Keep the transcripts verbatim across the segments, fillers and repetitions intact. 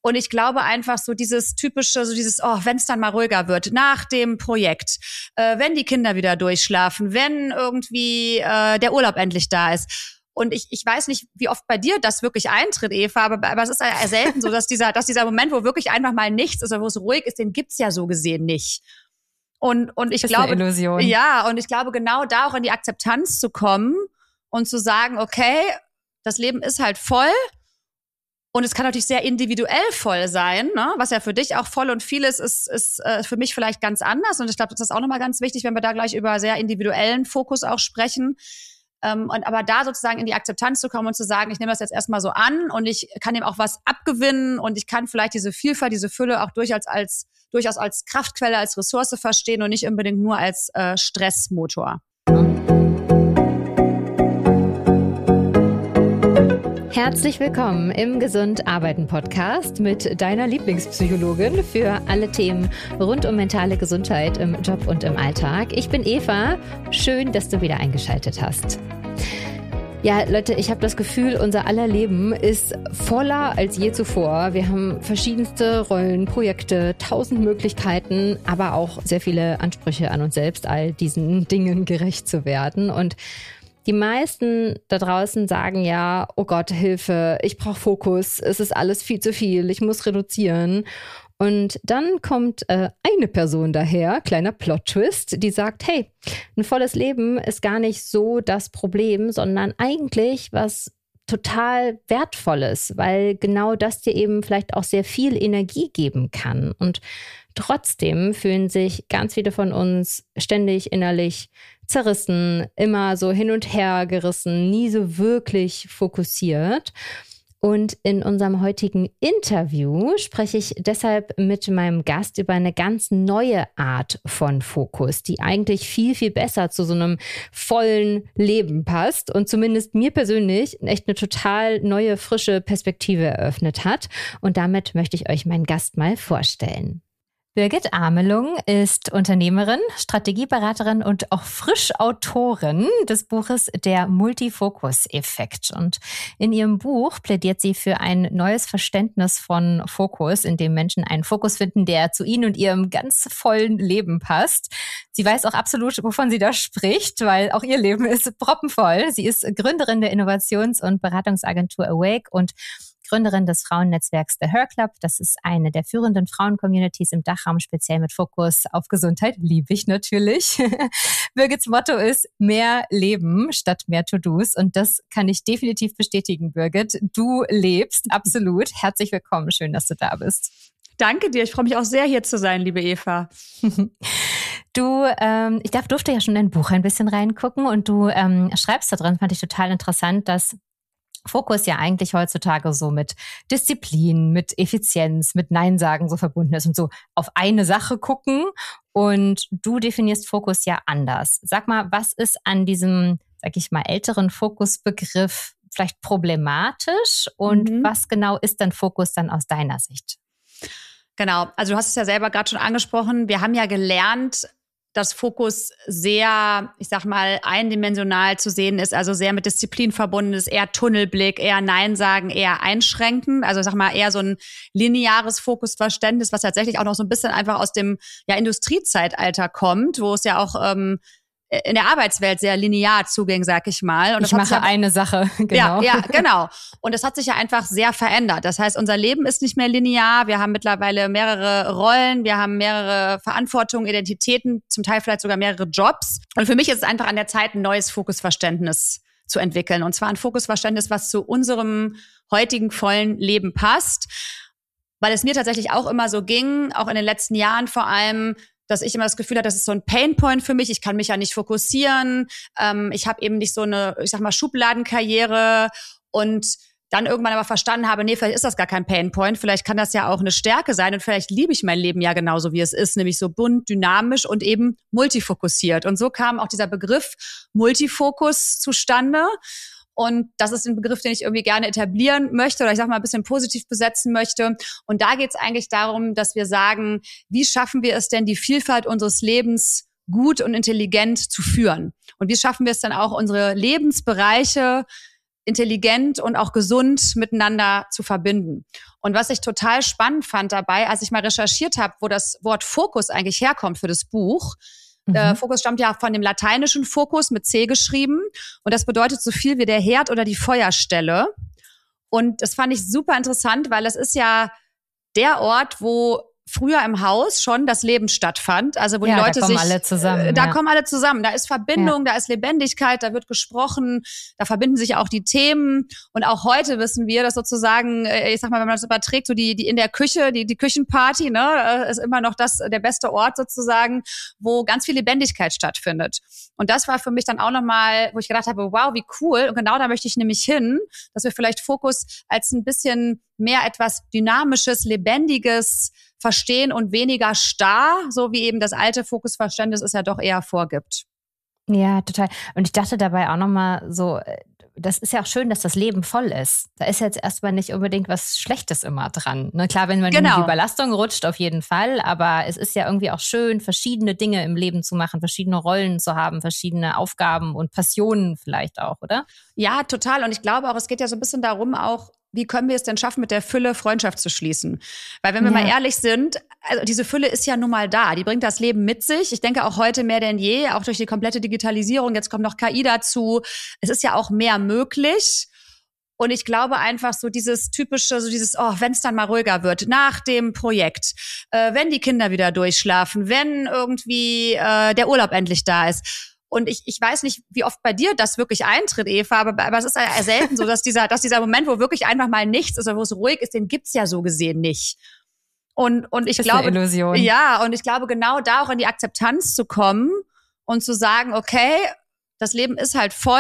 Und ich glaube einfach so dieses typische, so dieses, oh, wenn es dann mal ruhiger wird, nach dem Projekt, äh, wenn die Kinder wieder durchschlafen, wenn irgendwie äh, der Urlaub endlich da ist. Und ich, ich weiß nicht, wie oft bei dir das wirklich eintritt, Eva, aber, aber es ist ja selten so, dass dieser, dass dieser Moment, wo wirklich einfach mal nichts ist oder wo es ruhig ist, den gibt's ja so gesehen nicht. Und, und ich ist glaube, eine Illusion. Ja, und ich glaube, genau da auch in die Akzeptanz zu kommen und zu sagen, okay, das Leben ist halt voll. Und es kann natürlich sehr individuell voll sein, ne? Was ja für dich auch voll und viel ist, ist, ist äh, für mich vielleicht ganz anders. Und ich glaube, das ist auch nochmal ganz wichtig, wenn wir da gleich über sehr individuellen Fokus auch sprechen. Ähm, und aber da sozusagen in die Akzeptanz zu kommen und zu sagen, ich nehme das jetzt erstmal so an und ich kann dem auch was abgewinnen und ich kann vielleicht diese Vielfalt, diese Fülle auch durchaus als, durchaus als Kraftquelle, als Ressource verstehen und nicht unbedingt nur als äh, Stressmotor. Herzlich willkommen im Gesund Arbeiten Podcast mit deiner Lieblingspsychologin für alle Themen rund um mentale Gesundheit im Job und im Alltag. Ich bin Eva. Schön, dass du wieder eingeschaltet hast. Ja, Leute, ich habe das Gefühl, unser aller Leben ist voller als je zuvor. Wir haben verschiedenste Rollen, Projekte, tausend Möglichkeiten, aber auch sehr viele Ansprüche an uns selbst, all diesen Dingen gerecht zu werden. Und die meisten da draußen sagen ja, oh Gott, Hilfe, ich brauche Fokus, es ist alles viel zu viel, ich muss reduzieren. Und dann kommt äh, eine Person daher, kleiner Plot-Twist, die sagt, hey, ein volles Leben ist gar nicht so das Problem, sondern eigentlich was total Wertvolles, weil genau das dir eben vielleicht auch sehr viel Energie geben kann. Und trotzdem fühlen sich ganz viele von uns ständig innerlich zerrissen, immer so hin und her gerissen, nie so wirklich fokussiert. Und in unserem heutigen Interview spreche ich deshalb mit meinem Gast über eine ganz neue Art von Fokus, die eigentlich viel, viel besser zu so einem vollen Leben passt und zumindest mir persönlich echt eine total neue, frische Perspektive eröffnet hat. Und damit möchte ich euch meinen Gast mal vorstellen. Birgit Amelung ist Unternehmerin, Strategieberaterin und auch Frischautorin des Buches Der Multifokus-Effekt. Und in ihrem Buch plädiert sie für ein neues Verständnis von Fokus, in dem Menschen einen Fokus finden, der zu ihnen und ihrem ganz vollen Leben passt. Sie weiß auch absolut, wovon sie da spricht, weil auch ihr Leben ist proppenvoll. Sie ist Gründerin der Innovations- und Beratungsagentur Awake und Gründerin des Frauennetzwerks The Her Club. Das ist eine der führenden Frauen-Communities im Dachraum, speziell mit Fokus auf Gesundheit. Liebe ich natürlich. Birgits Motto ist mehr Leben statt mehr To-Dos. Und das kann ich definitiv bestätigen, Birgit. Du lebst absolut. Herzlich willkommen. Schön, dass du da bist. Danke dir. Ich freue mich auch sehr, hier zu sein, liebe Eva. Du, ähm, ich darf, durfte ja schon in dein Buch ein bisschen reingucken und du ähm, schreibst da drin, fand ich total interessant, dass Fokus ja eigentlich heutzutage so mit Disziplin, mit Effizienz, mit Nein sagen so verbunden ist und so auf eine Sache gucken. Und du definierst Fokus ja anders. Sag mal, was ist an diesem, sag ich mal, älteren Fokusbegriff vielleicht problematisch und mhm. was genau ist dann Fokus dann aus deiner Sicht? Genau, also du hast es ja selber gerade schon angesprochen. Wir haben ja gelernt, dass Fokus sehr, ich sag mal, eindimensional zu sehen ist, also sehr mit Disziplin verbunden ist, eher Tunnelblick, eher Nein sagen, eher einschränken. Also ich sag mal, eher so ein lineares Fokusverständnis, was tatsächlich auch noch so ein bisschen einfach aus dem ja, Industriezeitalter kommt, wo es ja auch ähm, in der Arbeitswelt sehr linear zuging, sag ich mal. Und ich mache ja, eine Sache, genau. Ja, ja, genau. Und das hat sich ja einfach sehr verändert. Das heißt, unser Leben ist nicht mehr linear. Wir haben mittlerweile mehrere Rollen, wir haben mehrere Verantwortungen, Identitäten, zum Teil vielleicht sogar mehrere Jobs. Und für mich ist es einfach an der Zeit, ein neues Fokusverständnis zu entwickeln. Und zwar ein Fokusverständnis, was zu unserem heutigen vollen Leben passt. Weil es mir tatsächlich auch immer so ging, auch in den letzten Jahren vor allem, dass ich immer das Gefühl hatte, das ist so ein Painpoint für mich. Ich kann mich ja nicht fokussieren. Ähm, ich habe eben nicht so eine, ich sag mal, Schubladenkarriere. Und dann irgendwann aber verstanden habe, nee, vielleicht ist das gar kein Painpoint. Vielleicht kann das ja auch eine Stärke sein. Und vielleicht liebe ich mein Leben ja genauso, wie es ist. Nämlich so bunt, dynamisch und eben multifokussiert. Und so kam auch dieser Begriff Multifokus zustande. Und das ist ein Begriff, den ich irgendwie gerne etablieren möchte oder ich sag mal ein bisschen positiv besetzen möchte. Und da geht es eigentlich darum, dass wir sagen, wie schaffen wir es denn, die Vielfalt unseres Lebens gut und intelligent zu führen? Und wie schaffen wir es dann auch, unsere Lebensbereiche intelligent und auch gesund miteinander zu verbinden. Und was ich total spannend fand dabei, als ich mal recherchiert habe, wo das Wort Fokus eigentlich herkommt für das Buch. Mhm. Äh, Fokus stammt ja von dem lateinischen Fokus mit C geschrieben. Und das bedeutet so viel wie der Herd oder die Feuerstelle. Und das fand ich super interessant, weil es ist ja der Ort, wo früher im Haus schon das Leben stattfand, also wo ja, die Leute da kommen sich, alle zusammen, äh, da ja. kommen alle zusammen, da ist Verbindung, ja. da ist Lebendigkeit, da wird gesprochen, da verbinden sich auch die Themen und auch heute wissen wir, dass sozusagen, ich sag mal, wenn man das überträgt, so die die in der Küche, die die Küchenparty, ne, ist immer noch das der beste Ort sozusagen, wo ganz viel Lebendigkeit stattfindet. Und das war für mich dann auch nochmal, wo ich gedacht habe, wow, wie cool, und genau da möchte ich nämlich hin, dass wir vielleicht Fokus als ein bisschen mehr etwas Dynamisches, Lebendiges verstehen und weniger starr, so wie eben das alte Fokusverständnis es ja doch eher vorgibt. Ja, total. Und ich dachte dabei auch nochmal so, das ist ja auch schön, dass das Leben voll ist. Da ist jetzt erstmal nicht unbedingt was Schlechtes immer dran. Ne, klar, wenn man genau. in die Überlastung rutscht, auf jeden Fall. Aber es ist ja irgendwie auch schön, verschiedene Dinge im Leben zu machen, verschiedene Rollen zu haben, verschiedene Aufgaben und Passionen vielleicht auch, oder? Ja, total. Und ich glaube auch, es geht ja so ein bisschen darum, auch wie können wir es denn schaffen, mit der Fülle Freundschaft zu schließen? Weil wenn wir ja. mal ehrlich sind, also diese Fülle ist ja nun mal da. Die bringt das Leben mit sich. Ich denke auch heute mehr denn je, auch durch die komplette Digitalisierung. Jetzt kommt noch K I dazu. Es ist ja auch mehr möglich. Und ich glaube einfach so dieses typische, so dieses, oh, wenn es dann mal ruhiger wird, nach dem Projekt, äh, wenn die Kinder wieder durchschlafen, wenn irgendwie äh, der Urlaub endlich da ist. Und ich, ich weiß nicht, wie oft bei dir das wirklich eintritt, Eva, aber, aber es ist ja selten so, dass dieser, dass dieser Moment, wo wirklich einfach mal nichts ist oder wo es ruhig ist, den gibt's ja so gesehen nicht. Und, und ich ist glaube, eine Illusion. Ja, und ich glaube, genau da auch in die Akzeptanz zu kommen und zu sagen, okay, das Leben ist halt voll.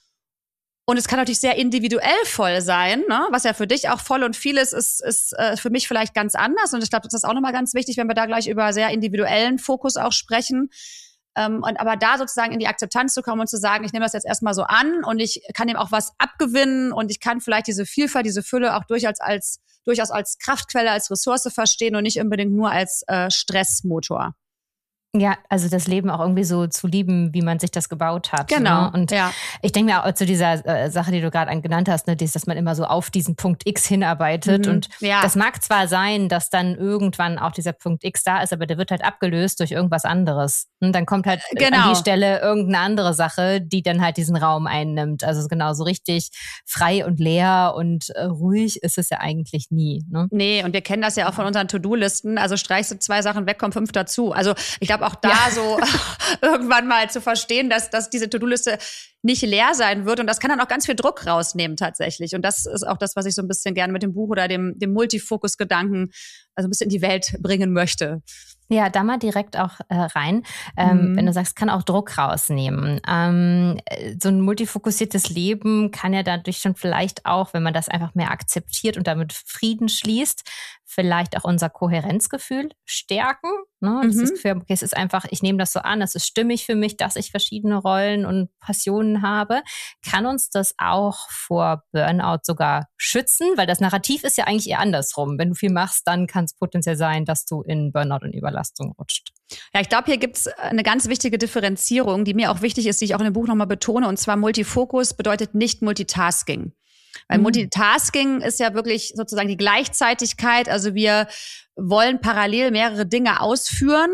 Und es kann natürlich sehr individuell voll sein, ne? Was ja für dich auch voll und vieles ist, ist äh, für mich vielleicht ganz anders. Und ich glaube, das ist auch nochmal ganz wichtig, wenn wir da gleich über sehr individuellen Fokus auch sprechen. Ähm, und aber da sozusagen in die Akzeptanz zu kommen und zu sagen, ich nehme das jetzt erstmal so an und ich kann dem auch was abgewinnen und ich kann vielleicht diese Vielfalt, diese Fülle auch durchaus als, durchaus als Kraftquelle, als Ressource verstehen und nicht unbedingt nur als äh, Stressmotor. Ja, also das Leben auch irgendwie so zu lieben, wie man sich das gebaut hat. Genau. Ne? Und ja. ich denke mir auch zu dieser äh, Sache, die du gerade genannt hast, ne, dass man immer so auf diesen Punkt X hinarbeitet. Mhm. Und ja. das mag zwar sein, dass dann irgendwann auch dieser Punkt X da ist, aber der wird halt abgelöst durch irgendwas anderes. Und dann kommt halt genau. an die Stelle irgendeine andere Sache, die dann halt diesen Raum einnimmt. Also genau so richtig frei und leer und äh, ruhig ist es ja eigentlich nie. Ne? Nee, und wir kennen das ja auch von unseren To-Do-Listen. Also streichst du zwei Sachen weg, kommen fünf dazu. Also ich glaube, auch da ja. so irgendwann mal zu verstehen, dass, dass diese To-Do-Liste nicht leer sein wird. Und das kann dann auch ganz viel Druck rausnehmen tatsächlich. Und das ist auch das, was ich so ein bisschen gerne mit dem Buch oder dem, dem Multifokus-Gedanken also ein bisschen in die Welt bringen möchte. Ja, da mal direkt auch äh, rein. Ähm, mhm. Wenn du sagst, kann auch Druck rausnehmen. Ähm, so ein multifokussiertes Leben kann ja dadurch schon vielleicht auch, wenn man das einfach mehr akzeptiert und damit Frieden schließt, vielleicht auch unser Kohärenzgefühl stärken. Ne? Das mhm. ist für, okay, es ist einfach, ich nehme das so an, es ist stimmig für mich, dass ich verschiedene Rollen und Passionen habe. Kann uns das auch vor Burnout sogar schützen? Weil das Narrativ ist ja eigentlich eher andersrum. Wenn du viel machst, dann kann es potenziell sein, dass du in Burnout und Überlastung rutscht. Ja, ich glaube, hier gibt's eine ganz wichtige Differenzierung, die mir auch wichtig ist, die ich auch in dem Buch nochmal betone. Und zwar Multifokus bedeutet nicht Multitasking. Weil mhm. Multitasking ist ja wirklich sozusagen die Gleichzeitigkeit. Also wir wollen parallel mehrere Dinge ausführen.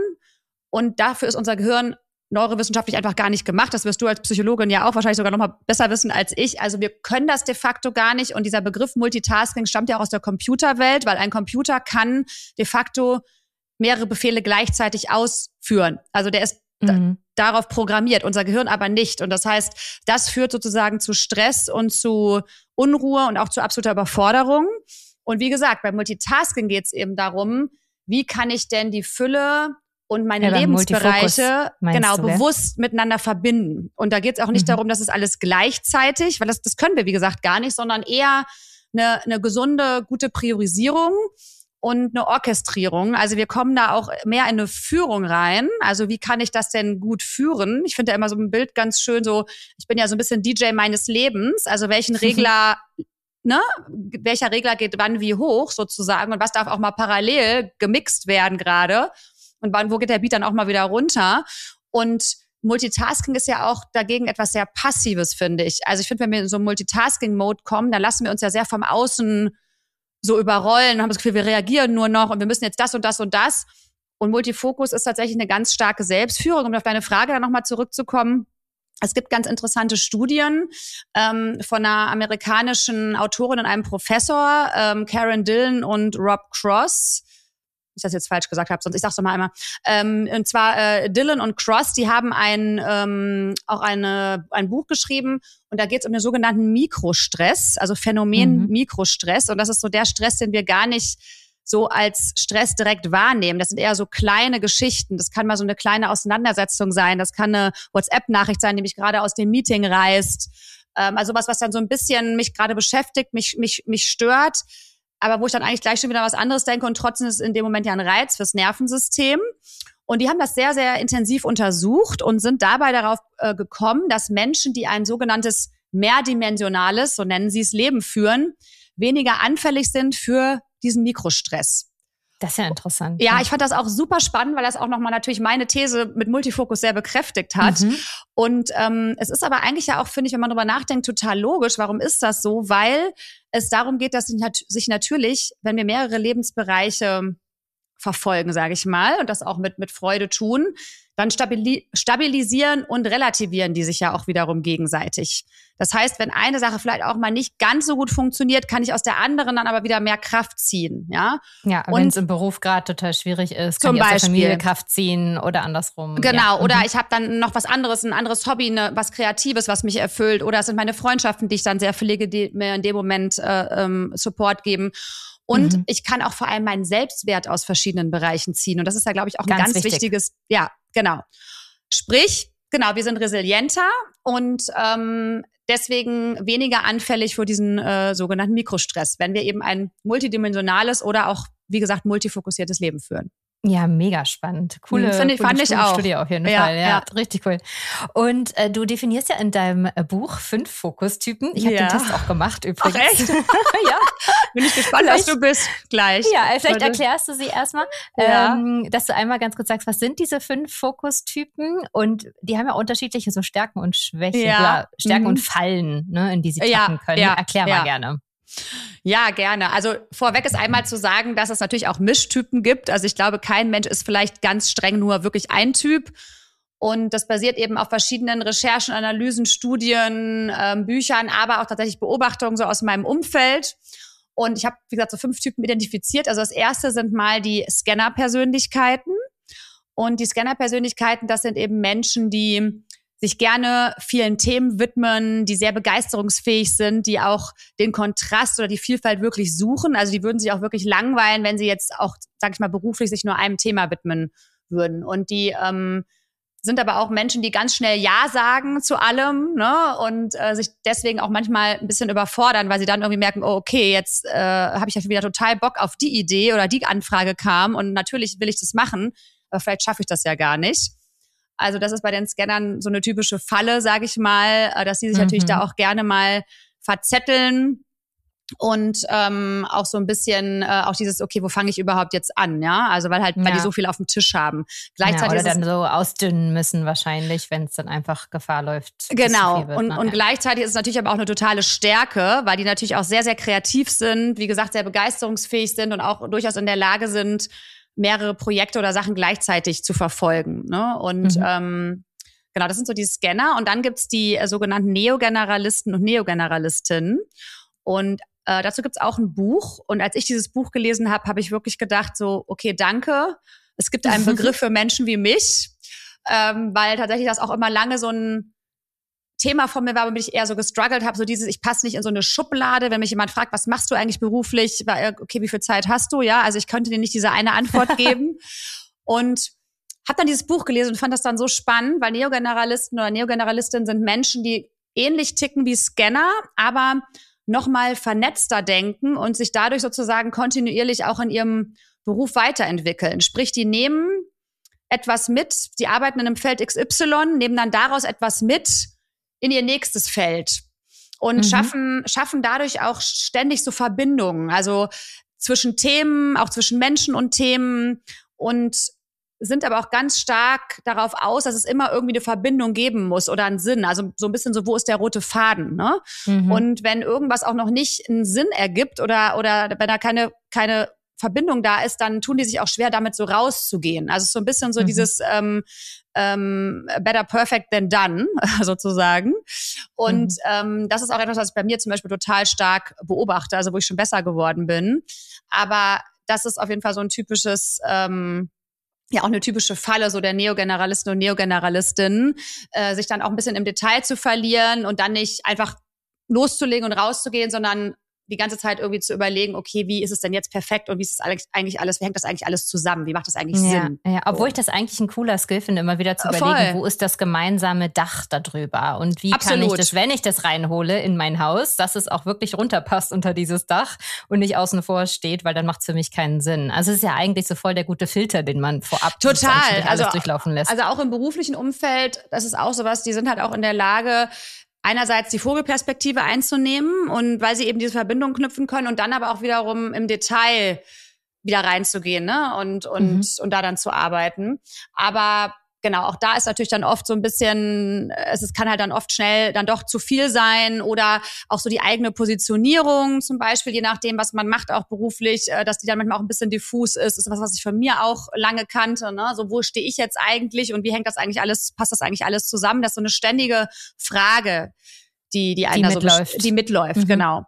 Und dafür ist unser Gehirn neurowissenschaftlich einfach gar nicht gemacht. Das wirst du als Psychologin ja auch wahrscheinlich sogar noch mal besser wissen als ich. Also wir können das de facto gar nicht. Und dieser Begriff Multitasking stammt ja auch aus der Computerwelt, weil ein Computer kann de facto mehrere Befehle gleichzeitig ausführen. Also der ist mhm. da, darauf programmiert, unser Gehirn aber nicht. Und das heißt, das führt sozusagen zu Stress und zu Unruhe und auch zu absoluter Überforderung. Und wie gesagt, beim Multitasking geht es eben darum, wie kann ich denn die Fülle und meine ja, Lebensbereiche genau du, bewusst ja? miteinander verbinden. Und da geht es auch nicht mhm. darum, dass es alles gleichzeitig, weil das, das können wir, wie gesagt, gar nicht, sondern eher eine, eine gesunde, gute Priorisierung und eine Orchestrierung. Also wir kommen da auch mehr in eine Führung rein. Also wie kann ich das denn gut führen? Ich finde da immer so ein Bild ganz schön so, ich bin ja so ein bisschen D J meines Lebens. Also welchen Regler, ne, welcher Regler geht wann wie hoch sozusagen und was darf auch mal parallel gemixt werden gerade? Und wann, wo geht der Beat dann auch mal wieder runter? Und Multitasking ist ja auch dagegen etwas sehr Passives, finde ich. Also ich finde, wenn wir in so einen Multitasking-Mode kommen, dann lassen wir uns ja sehr vom Außen so überrollen und haben das Gefühl, wir reagieren nur noch und wir müssen jetzt das und das und das. Und Multifokus ist tatsächlich eine ganz starke Selbstführung. Um auf deine Frage dann nochmal zurückzukommen. Es gibt ganz interessante Studien ähm, von einer amerikanischen Autorin und einem Professor, ähm, Karen Dillon und Rob Cross. Ich das jetzt falsch gesagt habe, sonst ich sag's doch mal einmal. Ähm, und zwar äh, Dillon und Cross, die haben ein ähm, auch eine ein Buch geschrieben und da geht es um den sogenannten Mikrostress, also Phänomen mhm. Mikrostress. Und das ist so der Stress, den wir gar nicht so als Stress direkt wahrnehmen. Das sind eher so kleine Geschichten. Das kann mal so eine kleine Auseinandersetzung sein. Das kann eine WhatsApp-Nachricht sein, die mich gerade aus dem Meeting reißt. Ähm, also was, was dann so ein bisschen mich gerade beschäftigt, mich mich mich stört. Aber wo ich dann eigentlich gleich schon wieder was anderes denke und trotzdem ist es in dem Moment ja ein Reiz fürs Nervensystem. Und die haben das sehr, sehr intensiv untersucht und sind dabei darauf äh, gekommen, dass Menschen, die ein sogenanntes mehrdimensionales, so nennen sie es, Leben führen, weniger anfällig sind für diesen Mikrostress. Das ist ja interessant. Ja, ich fand das auch super spannend, weil das auch nochmal natürlich meine These mit Multifokus sehr bekräftigt hat. Mhm. Und ähm, es ist aber eigentlich ja auch, finde ich, wenn man drüber nachdenkt, total logisch. Warum ist das so? Weil es darum geht, dass sich natürlich, wenn wir mehrere Lebensbereiche verfolgen, sage ich mal, und das auch mit mit Freude tun, dann stabili- stabilisieren und relativieren die sich ja auch wiederum gegenseitig. Das heißt, wenn eine Sache vielleicht auch mal nicht ganz so gut funktioniert, kann ich aus der anderen dann aber wieder mehr Kraft ziehen, ja. Ja, und wenn es im Beruf gerade total schwierig ist, kann zum ich aus der Beispiel Familie Kraft ziehen oder andersrum. Genau, ja. oder mhm. ich habe dann noch was anderes, ein anderes Hobby, ne, was Kreatives, was mich erfüllt, oder es sind meine Freundschaften, die ich dann sehr pflege, die mir in dem Moment äh, ähm, Support geben. Und mhm. ich kann auch vor allem meinen Selbstwert aus verschiedenen Bereichen ziehen. Und das ist ja, glaube ich, auch ein ganz, ganz wichtiges, ja, genau. Sprich, genau, wir sind resilienter und ähm, deswegen weniger anfällig für diesen äh, sogenannten Mikrostress, wenn wir eben ein multidimensionales oder auch, wie gesagt, multifokussiertes Leben führen. Ja, mega spannend. Coole, Finde, coole fand Studie, ich auch. Studie auf jeden ja, Fall. Ja, ja, richtig cool. Und äh, du definierst ja in deinem Buch fünf Fokustypen. Ich habe ja. den Test auch gemacht übrigens. Ach echt? Ja. Bin ich gespannt, was du bist gleich. Ja, vielleicht erklärst du sie erstmal, ja. ähm, dass du einmal ganz kurz sagst, was sind diese fünf Fokustypen? Und die haben ja unterschiedliche so Stärken und Schwächen, ja. oder Stärken mhm. und Fallen, ne, in die sie tappen ja. können. Ja. Erklär mal ja. gerne. Ja, gerne. Also vorweg ist einmal zu sagen, dass es natürlich auch Mischtypen gibt. Also ich glaube, kein Mensch ist vielleicht ganz streng nur wirklich ein Typ. Und das basiert eben auf verschiedenen Recherchen, Analysen, Studien, ähm, Büchern, aber auch tatsächlich Beobachtungen so aus meinem Umfeld. Und ich habe, wie gesagt, so fünf Typen identifiziert. Also das erste sind mal die Scanner-Persönlichkeiten. Und die Scanner-Persönlichkeiten, das sind eben Menschen, die sich gerne vielen Themen widmen, die sehr begeisterungsfähig sind, die auch den Kontrast oder die Vielfalt wirklich suchen. Also die würden sich auch wirklich langweilen, wenn sie jetzt auch, sag ich mal, beruflich sich nur einem Thema widmen würden. Und die ähm, sind aber auch Menschen, die ganz schnell Ja sagen zu allem, ne? Und äh, sich deswegen auch manchmal ein bisschen überfordern, weil sie dann irgendwie merken, oh, okay, jetzt äh, habe ich ja schon wieder total Bock auf die Idee oder die Anfrage kam und natürlich will ich das machen, aber vielleicht schaffe ich das ja gar nicht. Also das ist bei den Scannern so eine typische Falle, sage ich mal, dass die sich mhm. natürlich da auch gerne mal verzetteln und ähm, auch so ein bisschen äh, auch dieses, okay, wo fange ich überhaupt jetzt an, ja? Also weil halt, weil ja. die so viel auf dem Tisch haben. Gleichzeitig ja, oder ist dann so ausdünnen müssen wahrscheinlich, wenn es dann einfach Gefahr läuft. Genau. Wird, und ne? und ja. gleichzeitig ist es natürlich aber auch eine totale Stärke, weil die natürlich auch sehr, sehr kreativ sind, wie gesagt, sehr begeisterungsfähig sind und auch durchaus in der Lage sind, mehrere Projekte oder Sachen gleichzeitig zu verfolgen. Ne? Und mhm. ähm, genau, das sind so die Scanner. Und dann gibt's die äh, sogenannten Neogeneralisten und Neogeneralistinnen. Und äh, dazu gibt's auch ein Buch. Und als ich dieses Buch gelesen habe, habe ich wirklich gedacht, so, okay, danke. Es gibt einen Begriff für Menschen wie mich, ähm, weil tatsächlich das auch immer lange so ein Thema von mir war, womit ich eher so gestruggelt habe, so dieses, ich passe nicht in so eine Schublade, wenn mich jemand fragt, was machst du eigentlich beruflich, war, okay, wie viel Zeit hast du, ja, also ich könnte dir nicht diese eine Antwort geben und habe dann dieses Buch gelesen und fand das dann so spannend, weil Neogeneralisten oder Neogeneralistinnen sind Menschen, die ähnlich ticken wie Scanner, aber nochmal vernetzter denken und sich dadurch sozusagen kontinuierlich auch in ihrem Beruf weiterentwickeln. Sprich, die nehmen etwas mit, die arbeiten in einem Feld X Y, nehmen dann daraus etwas mit in ihr nächstes Feld und mhm. schaffen schaffen dadurch auch ständig so Verbindungen, also zwischen Themen, auch zwischen Menschen und Themen und sind aber auch ganz stark darauf aus, dass es immer irgendwie eine Verbindung geben muss oder einen Sinn. Also so ein bisschen so, wo ist der rote Faden, ne? Mhm. Und wenn irgendwas auch noch nicht einen Sinn ergibt oder, oder wenn da keine, keine Verbindung da ist, dann tun die sich auch schwer, damit so rauszugehen. Also so ein bisschen so mhm. dieses ähm, ähm, better perfect than done, sozusagen. Und mhm. ähm, das ist auch etwas, was ich bei mir zum Beispiel total stark beobachte, also wo ich schon besser geworden bin. Aber das ist auf jeden Fall so ein typisches ähm, ja auch eine typische Falle so der Neogeneralisten und Neogeneralistinnen, äh, sich dann auch ein bisschen im Detail zu verlieren und dann nicht einfach loszulegen und rauszugehen, sondern die ganze Zeit irgendwie zu überlegen, okay, wie ist es denn jetzt perfekt und wie ist es eigentlich alles, wie hängt das eigentlich alles zusammen, wie macht das eigentlich ja, Sinn? Ja, obwohl so. Ich das eigentlich ein cooler Skill finde, immer wieder zu überlegen, Voll. Wo ist das gemeinsame Dach darüber und wie Absolut. Kann ich das, wenn ich das reinhole in mein Haus, dass es auch wirklich runterpasst unter dieses Dach und nicht außen vor steht, weil dann macht es für mich keinen Sinn. Also es ist ja eigentlich so voll der gute Filter, den man vorab Total. alles also, durchlaufen lässt. Also auch im beruflichen Umfeld, das ist auch sowas, die sind halt auch in der Lage, einerseits die Vogelperspektive einzunehmen und weil sie eben diese Verbindung knüpfen können und dann aber auch wiederum im Detail wieder reinzugehen, ne? Und, und, mhm. und da dann zu arbeiten. Aber genau, auch da ist natürlich dann oft so ein bisschen, es, es kann halt dann oft schnell dann doch zu viel sein oder auch so die eigene Positionierung zum Beispiel, je nachdem, was man macht, auch beruflich, dass die dann manchmal auch ein bisschen diffus ist. Das ist was, was ich von mir auch lange kannte, ne? So, wo stehe ich jetzt eigentlich und wie hängt das eigentlich alles, passt das eigentlich alles zusammen? Das ist so eine ständige Frage, die, die, die mitläuft. So, die mitläuft, mhm. genau.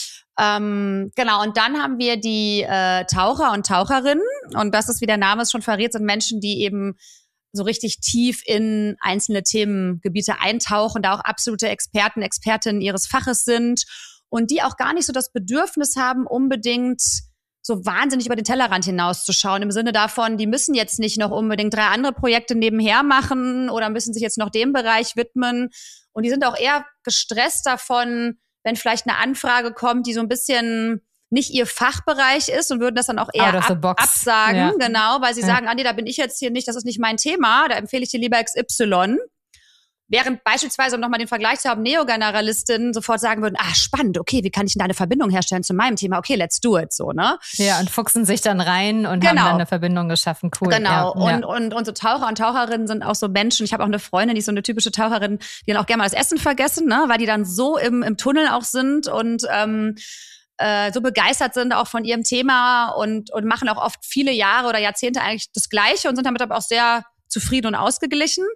Ähm, genau, und dann haben wir die äh, Taucher und Taucherinnen und das ist, wie der Name es schon verrät, sind Menschen, die eben so richtig tief in einzelne Themengebiete eintauchen, da auch absolute Experten, Expertinnen ihres Faches sind und die auch gar nicht so das Bedürfnis haben, unbedingt so wahnsinnig über den Tellerrand hinauszuschauen, im Sinne davon, die müssen jetzt nicht noch unbedingt drei andere Projekte nebenher machen oder müssen sich jetzt noch dem Bereich widmen. Und die sind auch eher gestresst davon, wenn vielleicht eine Anfrage kommt, die so ein bisschen nicht ihr Fachbereich ist und würden das dann auch eher ab, absagen, ja. genau, weil sie ja. sagen, ah nee, da bin ich jetzt hier nicht, das ist nicht mein Thema, da empfehle ich dir lieber X Y. Während beispielsweise, um nochmal den Vergleich zu haben, Neogeneralistinnen sofort sagen würden, ah, spannend, okay, wie kann ich denn da eine Verbindung herstellen zu meinem Thema? Okay, let's do it, so, ne? Ja, und fuchsen sich dann rein und genau. haben dann eine Verbindung geschaffen, cool. Genau, ja. Und, ja. und, und so Taucher und Taucherinnen sind auch so Menschen, ich habe auch eine Freundin, die ist so eine typische Taucherin, die dann auch gerne mal das Essen vergessen, ne? Weil die dann so im, im Tunnel auch sind und ähm, äh, so begeistert sind auch von ihrem Thema und, und machen auch oft viele Jahre oder Jahrzehnte eigentlich das Gleiche und sind damit aber auch sehr zufrieden und ausgeglichen.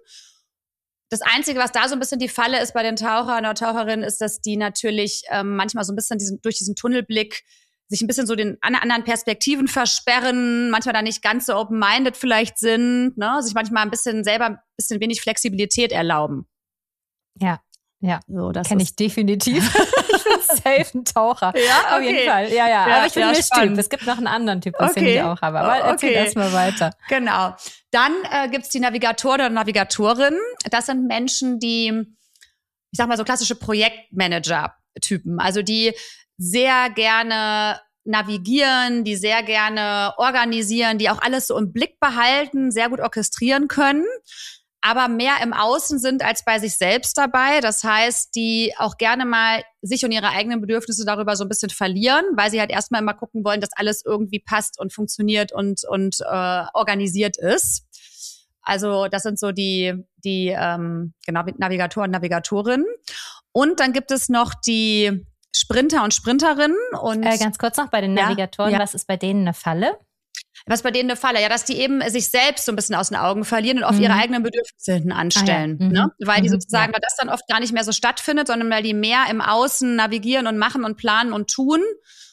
Das Einzige, was da so ein bisschen die Falle ist bei den Tauchern oder Taucherinnen, ist, dass die natürlich ähm, manchmal so ein bisschen diesen, durch diesen Tunnelblick sich ein bisschen so den anderen Perspektiven versperren, manchmal da nicht ganz so open-minded vielleicht sind, ne? Sich manchmal ein bisschen selber ein bisschen wenig Flexibilität erlauben. Ja. Ja, so, kenne ich definitiv. Ich bin safe ein Taucher. Ja, okay. Auf jeden Fall. Ja, ja. ja aber ich bin ja, Mischtyp. Es gibt noch einen anderen Typ, das okay. den ich auch habe. Aber erzähl okay. erst mal weiter. Genau. Dann äh, gibt's die Navigatoren oder Navigatorinnen. Das sind Menschen, die, ich sag mal so klassische Projektmanager-Typen. Also die sehr gerne navigieren, die sehr gerne organisieren, die auch alles so im Blick behalten, sehr gut orchestrieren können, aber mehr im Außen sind als bei sich selbst dabei. Das heißt, die auch gerne mal sich und ihre eigenen Bedürfnisse darüber so ein bisschen verlieren, weil sie halt erstmal immer gucken wollen, dass alles irgendwie passt und funktioniert und und äh, organisiert ist. Also das sind so die die ähm, genau Navigatoren, Navigatorinnen. Und dann gibt es noch die Sprinter und Sprinterinnen. Und äh, ganz kurz noch bei den Navigatoren, ja, ja. Was ist bei denen eine Falle? Was bei denen eine Falle, ja, dass die eben sich selbst so ein bisschen aus den Augen verlieren und auf mhm. ihre eigenen Bedürfnisse hinten anstellen. Ah, ja. mhm. ne? Weil die mhm. sozusagen, ja. weil das dann oft gar nicht mehr so stattfindet, sondern weil die mehr im Außen navigieren und machen und planen und tun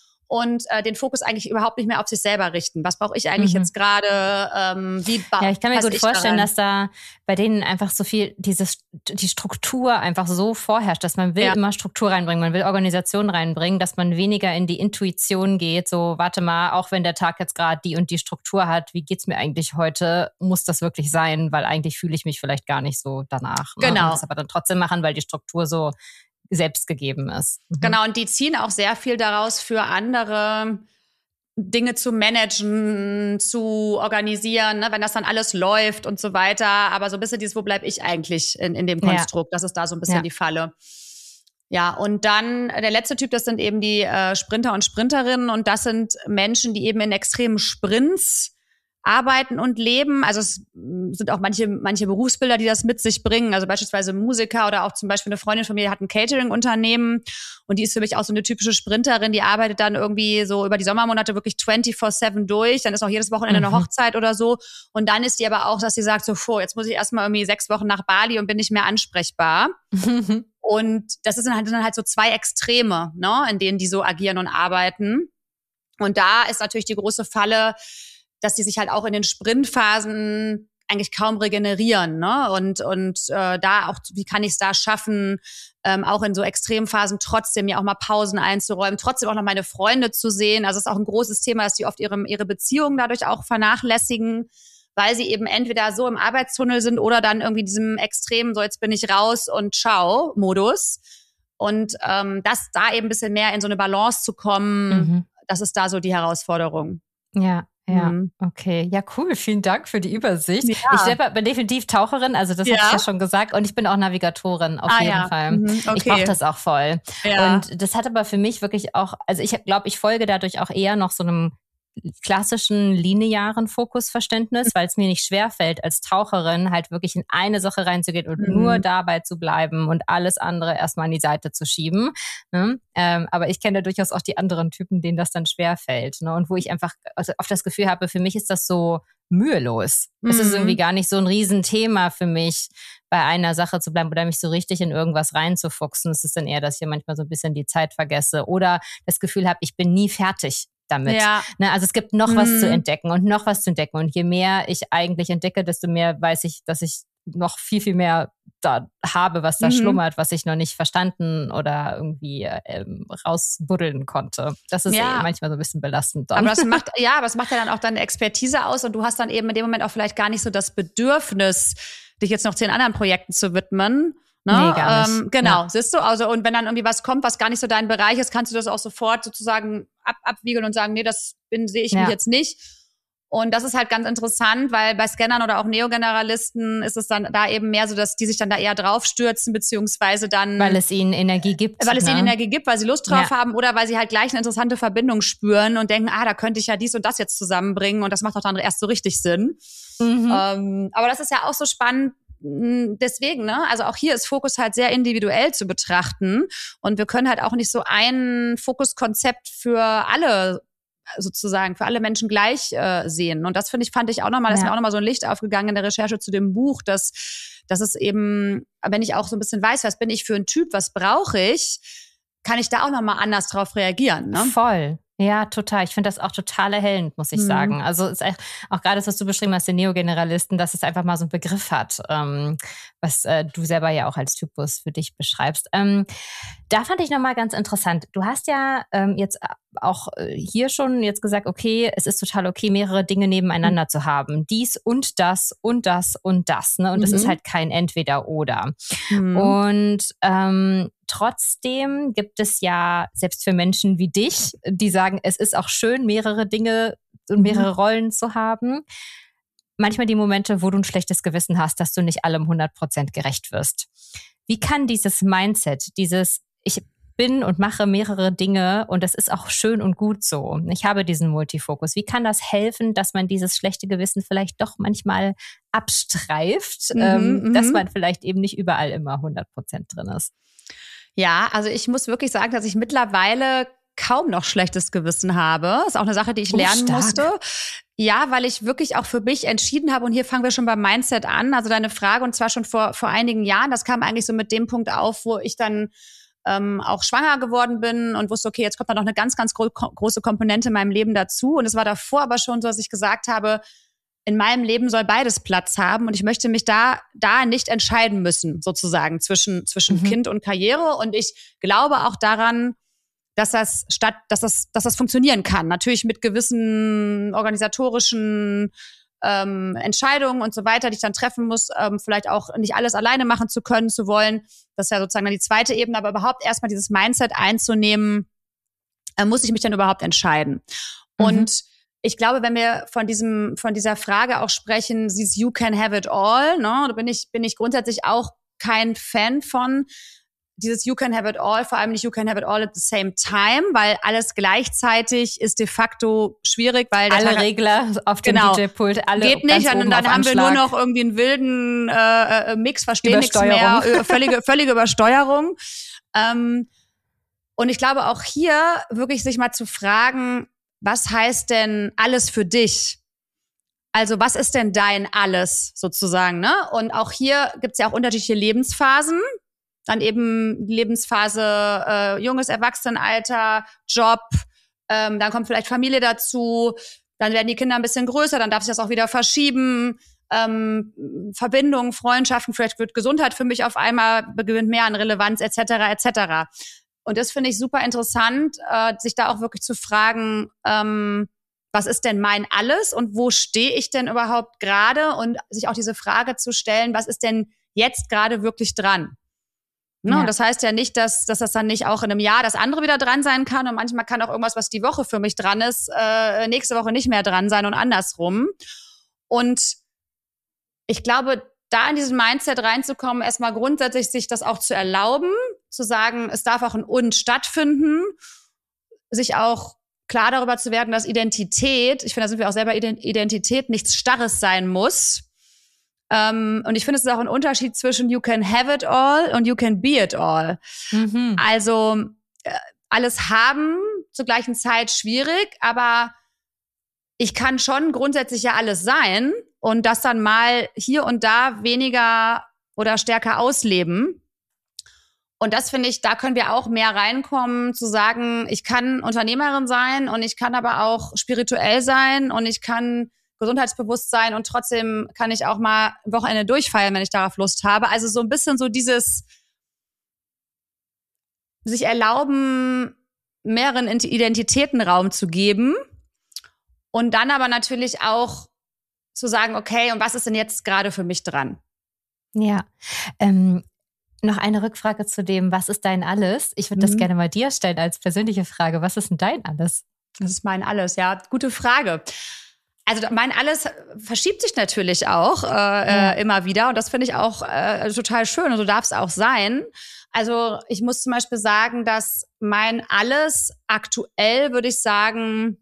und äh, den Fokus eigentlich überhaupt nicht mehr auf sich selber richten. Was brauche ich eigentlich mhm. jetzt gerade? Ähm, wie ba- ja, ich kann mir gut ich vorstellen, daran? dass da bei denen einfach so viel, dieses, die Struktur einfach so vorherrscht, dass man will ja. immer Struktur reinbringen, man will Organisation reinbringen, dass man weniger in die Intuition geht, so warte mal, auch wenn der Tag jetzt gerade die und die Struktur hat, wie geht's mir eigentlich heute? Muss das wirklich sein? Weil eigentlich fühle ich mich vielleicht gar nicht so danach. Ne? Genau. Und das aber dann trotzdem machen, weil die Struktur so selbst gegeben ist. Mhm. Genau, und die ziehen auch sehr viel daraus für andere Dinge zu managen, zu organisieren, ne, wenn das dann alles läuft und so weiter. Aber so ein bisschen dieses, wo bleib ich eigentlich in, in dem Konstrukt? Ja. Das ist da so ein bisschen ja. die Falle. Ja, und dann der letzte Typ, das sind eben die äh, Sprinter und Sprinterinnen. Und das sind Menschen, die eben in extremen Sprints Arbeiten und Leben. Also es sind auch manche, manche Berufsbilder, die das mit sich bringen. Also beispielsweise Musiker oder auch zum Beispiel eine Freundin von mir, die hat ein Catering-Unternehmen und die ist für mich auch so eine typische Sprinterin, die arbeitet dann irgendwie so über die Sommermonate wirklich vierundzwanzig sieben durch. Dann ist auch jedes Wochenende eine Hochzeit oder so. Und dann ist die aber auch, dass sie sagt so, vor, jetzt muss ich erstmal irgendwie sechs Wochen nach Bali und bin nicht mehr ansprechbar. Und das sind halt, sind halt so zwei Extreme, ne, in denen die so agieren und arbeiten. Und da ist natürlich die große Falle, dass die sich halt auch in den Sprintphasen eigentlich kaum regenerieren, ne? Und und äh, da auch, wie kann ich es da schaffen, ähm, auch in so Extremphasen trotzdem mir auch mal Pausen einzuräumen, trotzdem auch noch meine Freunde zu sehen. Also es ist auch ein großes Thema, dass die oft ihre ihre Beziehungen dadurch auch vernachlässigen, weil sie eben entweder so im Arbeitstunnel sind oder dann irgendwie in diesem extremen, so jetzt bin ich raus und ciao Modus. Und ähm, das da eben ein bisschen mehr in so eine Balance zu kommen, mhm. das ist da so die Herausforderung. Ja. Ja, okay. Ja, cool. Vielen Dank für die Übersicht. Ja. Ich selber bin definitiv Taucherin, also das ja. habe ich ja schon gesagt. Und ich bin auch Navigatorin auf ah, jeden ja. Fall. Mhm, okay. Ich brauche das auch voll. Ja. Und das hat aber für mich wirklich auch, also ich glaube, ich folge dadurch auch eher noch so einem klassischen linearen Fokusverständnis, weil es mir nicht schwerfällt, als Taucherin halt wirklich in eine Sache reinzugehen und mhm. nur dabei zu bleiben und alles andere erstmal an die Seite zu schieben. Ne? Ähm, aber ich kenne durchaus auch die anderen Typen, denen das dann schwerfällt. Ne? Und wo ich einfach also oft das Gefühl habe, für mich ist das so mühelos. Mhm. Es ist irgendwie gar nicht so ein Riesenthema für mich, bei einer Sache zu bleiben oder mich so richtig in irgendwas reinzufuchsen. Es ist dann eher, dass ich manchmal so ein bisschen die Zeit vergesse oder das Gefühl habe, ich bin nie fertig damit. Ja. Ne, also es gibt noch mhm. was zu entdecken und noch was zu entdecken. Und je mehr ich eigentlich entdecke, desto mehr weiß ich, dass ich noch viel, viel mehr da habe, was da mhm. schlummert, was ich noch nicht verstanden oder irgendwie ähm, rausbuddeln konnte. Das ist ja. manchmal so ein bisschen belastend dann. Aber das macht, ja, aber es macht ja dann auch deine Expertise aus und du hast dann eben in dem Moment auch vielleicht gar nicht so das Bedürfnis, dich jetzt noch zehn anderen Projekten zu widmen. Ne? Nee, gar nicht. Ähm, genau, ja. siehst du? Also, und wenn dann irgendwie was kommt, was gar nicht so dein Bereich ist, kannst du das auch sofort sozusagen ab, abwiegeln und sagen, nee, das bin, sehe ich ja. mich jetzt nicht. Und das ist halt ganz interessant, weil bei Scannern oder auch Neogeneralisten ist es dann da eben mehr so, dass die sich dann da eher draufstürzen, beziehungsweise dann... Weil es ihnen Energie gibt. Weil es ne? ihnen Energie gibt, weil sie Lust drauf ja. haben oder weil sie halt gleich eine interessante Verbindung spüren und denken, ah, da könnte ich ja dies und das jetzt zusammenbringen und das macht doch dann erst so richtig Sinn. Mhm. Ähm, aber das ist ja auch so spannend, deswegen, ne, also auch hier ist Fokus halt sehr individuell zu betrachten und wir können halt auch nicht so ein Fokuskonzept für alle sozusagen, für alle Menschen gleich äh, sehen. Und das finde ich, fand ich auch nochmal, ja. ist mir auch nochmal so ein Licht aufgegangen in der Recherche zu dem Buch, dass, dass es eben, wenn ich auch so ein bisschen weiß, was bin ich für ein Typ, was brauche ich, kann ich da auch nochmal anders drauf reagieren. Ne? Voll. Ja, total. Ich finde das auch total erhellend, muss ich mhm. sagen. Also es ist auch, auch gerade das, was du beschrieben hast, den Neogeneralisten, dass es einfach mal so einen Begriff hat, ähm, was äh, du selber ja auch als Typus für dich beschreibst. Ähm, da fand ich nochmal ganz interessant. Du hast ja ähm, jetzt auch hier schon jetzt gesagt, okay, es ist total okay, mehrere Dinge nebeneinander mhm. zu haben. Dies und das und das und das. Ne? Und es mhm. ist halt kein Entweder-Oder. Mhm. Und ähm, trotzdem gibt es ja, selbst für Menschen wie dich, die sagen, es ist auch schön, mehrere Dinge und mehrere mhm. Rollen zu haben, manchmal die Momente, wo du ein schlechtes Gewissen hast, dass du nicht allem hundert Prozent gerecht wirst. Wie kann dieses Mindset, dieses ich bin und mache mehrere Dinge und das ist auch schön und gut so. Ich habe diesen Multifokus. Wie kann das helfen, dass man dieses schlechte Gewissen vielleicht doch manchmal abstreift, mhm, ähm, dass man vielleicht eben nicht überall immer hundert Prozent drin ist? Ja, also ich muss wirklich sagen, dass ich mittlerweile kaum noch schlechtes Gewissen habe. Das ist auch eine Sache, die ich oh, lernen stark. musste. Ja, weil ich wirklich auch für mich entschieden habe, und hier fangen wir schon beim Mindset an, also deine Frage, und zwar schon vor, vor einigen Jahren, das kam eigentlich so mit dem Punkt auf, wo ich dann ähm, auch schwanger geworden bin und wusste, okay, jetzt kommt da noch eine ganz, ganz gro- große Komponente in meinem Leben dazu. Und es war davor aber schon so, dass ich gesagt habe, in meinem Leben soll beides Platz haben und ich möchte mich da da nicht entscheiden müssen, sozusagen, zwischen zwischen mhm. Kind und Karriere. Und ich glaube auch daran, dass das statt, dass das, dass das funktionieren kann. Natürlich mit gewissen organisatorischen ähm, Entscheidungen und so weiter, die ich dann treffen muss, ähm, vielleicht auch nicht alles alleine machen zu können, zu wollen. Das ist ja sozusagen dann die zweite Ebene, aber überhaupt erstmal dieses Mindset einzunehmen, äh, muss ich mich dann überhaupt entscheiden. Mhm. Und ich glaube, wenn wir von diesem, von dieser Frage auch sprechen, dieses You can have it all, ne, da bin ich, bin ich grundsätzlich auch kein Fan von. dieses You can have it all, vor allem nicht You can have it all at the same time, weil alles gleichzeitig ist de facto schwierig, weil alle Tag, Regler auf dem genau, D J-Pult, alle geht nicht, und dann haben wir nur noch irgendwie einen wilden äh, Mix, verstehen nichts mehr, völlige, völlige Übersteuerung. Ähm, und ich glaube auch hier wirklich sich mal zu fragen, was heißt denn alles für dich? Also was ist denn dein alles sozusagen, ne? Und auch hier gibt's ja auch unterschiedliche Lebensphasen. Dann eben Lebensphase, äh, junges Erwachsenenalter, Job, ähm, dann kommt vielleicht Familie dazu, dann werden die Kinder ein bisschen größer, dann darf sich das auch wieder verschieben, ähm, Verbindungen, Freundschaften, vielleicht wird Gesundheit für mich auf einmal, gewinnt mehr an Relevanz, et cetera, et cetera. Und das finde ich super interessant, äh, sich da auch wirklich zu fragen, ähm, was ist denn mein Alles und wo stehe ich denn überhaupt gerade, und sich auch diese Frage zu stellen, was ist denn jetzt gerade wirklich dran? Ne? Ja. Und das heißt ja nicht, dass, dass das dann nicht auch in einem Jahr das andere wieder dran sein kann, und manchmal kann auch irgendwas, was die Woche für mich dran ist, äh, nächste Woche nicht mehr dran sein und andersrum. Und ich glaube, da in diesen Mindset reinzukommen, erstmal grundsätzlich sich das auch zu erlauben, zu sagen, es darf auch ein Und stattfinden, sich auch klar darüber zu werden, dass Identität, ich finde, da sind wir auch selber, Identität nichts Starres sein muss. Um, und ich finde, es ist auch ein Unterschied zwischen you can have it all und you can be it all. Mhm. Also äh, alles haben, zur gleichen Zeit schwierig, aber ich kann schon grundsätzlich ja alles sein und das dann mal hier und da weniger oder stärker ausleben. Und das finde ich, da können wir auch mehr reinkommen, zu sagen, ich kann Unternehmerin sein und ich kann aber auch spirituell sein und ich kann gesundheitsbewusst sein und trotzdem kann ich auch mal ein Wochenende durchfeiern, wenn ich darauf Lust habe. Also so ein bisschen so dieses sich erlauben, mehreren Identitäten Raum zu geben und dann aber natürlich auch zu sagen, okay, und was ist denn jetzt gerade für mich dran? Ja, ähm, noch eine Rückfrage zu dem, was ist dein Alles? Ich würde mhm. das gerne mal dir stellen als persönliche Frage. Was ist denn dein Alles? Das ist mein Alles, ja, gute Frage. Also mein Alles verschiebt sich natürlich auch äh, ja. äh, immer wieder, und das finde ich auch äh, total schön, und so darf es auch sein. Also ich muss zum Beispiel sagen, dass mein Alles aktuell, würde ich sagen,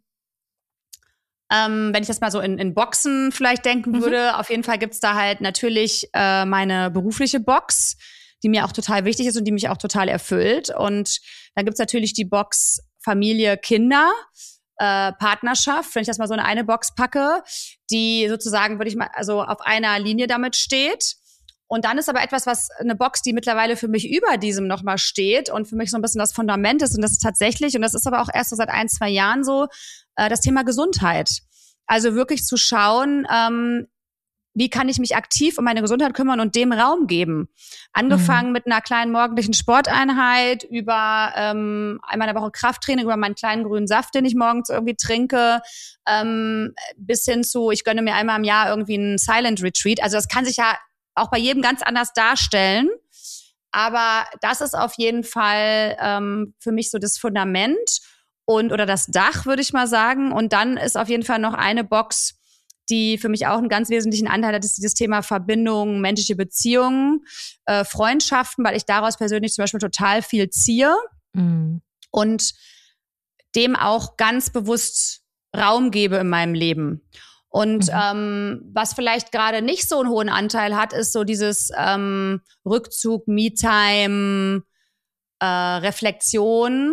ähm, wenn ich das mal so in, in Boxen vielleicht denken mhm. würde, auf jeden Fall gibt's da halt natürlich äh, meine berufliche Box, die mir auch total wichtig ist und die mich auch total erfüllt. Und dann gibt's natürlich die Box Familie, Kinder, Äh, Partnerschaft, wenn ich das mal so in eine Box packe, die sozusagen, würde ich mal, also auf einer Linie damit steht. Und dann ist aber etwas, was eine Box, die mittlerweile für mich über diesem nochmal steht und für mich so ein bisschen das Fundament ist, und das ist tatsächlich, und das ist aber auch erst so seit ein, zwei Jahren so, äh, das Thema Gesundheit. Also wirklich zu schauen, ähm, wie kann ich mich aktiv um meine Gesundheit kümmern und dem Raum geben? Angefangen mhm. mit einer kleinen morgendlichen Sporteinheit, über ähm, einmal in der Woche Krafttraining, über meinen kleinen grünen Saft, den ich morgens irgendwie trinke, ähm, bis hin zu, ich gönne mir einmal im Jahr irgendwie einen Silent Retreat. Also das kann sich ja auch bei jedem ganz anders darstellen. Aber das ist auf jeden Fall ähm, für mich so das Fundament und oder das Dach, würde ich mal sagen. Und dann ist auf jeden Fall noch eine Box, die für mich auch einen ganz wesentlichen Anteil hat, ist dieses Thema Verbindung, menschliche Beziehungen, äh, Freundschaften, weil ich daraus persönlich zum Beispiel total viel ziehe mhm. und dem auch ganz bewusst Raum gebe in meinem Leben. Und mhm. ähm, was vielleicht gerade nicht so einen hohen Anteil hat, ist so dieses ähm, Rückzug, Me-Time, äh, Reflexion.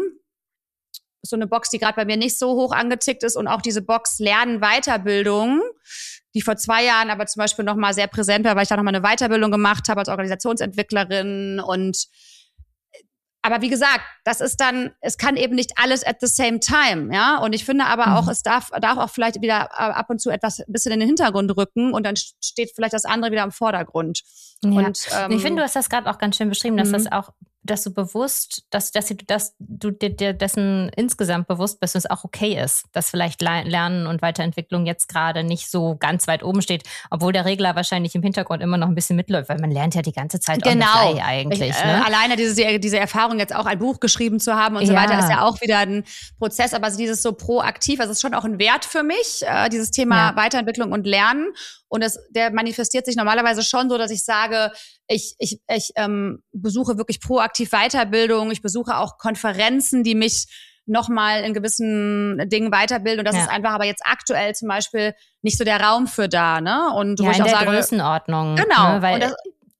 So eine Box, die gerade bei mir nicht so hoch angetickt ist, und auch diese Box Lernen, Weiterbildung, die vor zwei Jahren aber zum Beispiel nochmal sehr präsent war, weil ich da nochmal eine Weiterbildung gemacht habe als Organisationsentwicklerin. Und aber wie gesagt, das ist dann, es kann eben nicht alles at the same time, ja. Und ich finde aber auch, mhm. es darf, darf auch vielleicht wieder ab und zu etwas ein bisschen in den Hintergrund rücken, und dann steht vielleicht das andere wieder im Vordergrund. Ja. Und ähm, ich finde, du hast das gerade auch ganz schön beschrieben, dass das auch, dass du bewusst, dass, dass, du, dass du dir dessen insgesamt bewusst bist, dass es auch okay ist, dass vielleicht Lernen und Weiterentwicklung jetzt gerade nicht so ganz weit oben steht, obwohl der Regler wahrscheinlich im Hintergrund immer noch ein bisschen mitläuft, weil man lernt ja die ganze Zeit genau. on the fly eigentlich. Ich, äh, ne? Alleine diese, diese Erfahrung, jetzt auch ein Buch geschrieben zu haben und so ja. weiter, ist ja auch wieder ein Prozess, aber dieses so proaktiv, also es ist schon auch ein Wert für mich, äh, dieses Thema ja. Weiterentwicklung und Lernen. Und das, der manifestiert sich normalerweise schon so, dass ich sage, ich, ich, ich ähm, besuche wirklich proaktiv proaktiv Weiterbildung, ich besuche auch Konferenzen, die mich nochmal in gewissen Dingen weiterbilden. Und das ja. ist einfach aber jetzt aktuell zum Beispiel nicht so der Raum für da, ne? Und ja, wo ich in auch der sage, Größenordnung. Genau. Ne, weil und das,